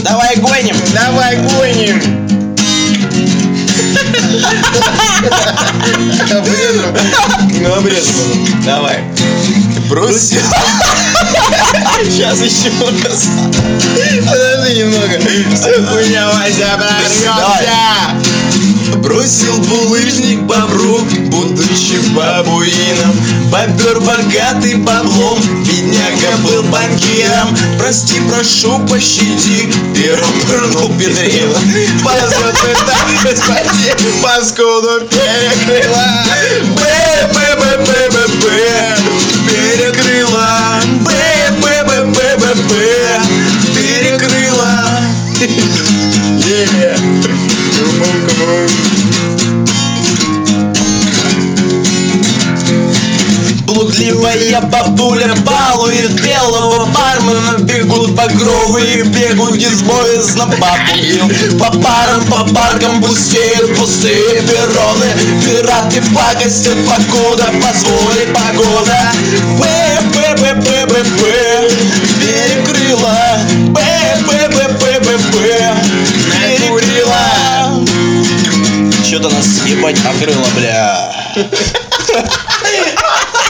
Давай гоним. Давай гоним. Обрезал. Давай. Бросил. Сейчас еще раз. Подожди немного. Все хуйня, Вася, прорвемся. Бросил булыжник бобру, будучи бабуином. Бобер богатый баблом, бедняга был банкиром. Прости, прошу, пощади, первым пырнул Петрила. Ползет и так, господи, паскуду перекрыла. Б-б-б-б-б-б, перекрыла. Б-б-б-б-б-б, перекрыла. Yeah. Блудливая бабуля балует белого бармена. Бегут багровые, бегут безбоязно бабу бил. По парам, по паркам пустеют пустые перроны. Пираты пакостят, покуда позволит погода. Б-б-б-б-б-б, перекрыла. Б-б-б-б-б-б, перекрыла. Чё-то нас ебать покрыло, бля.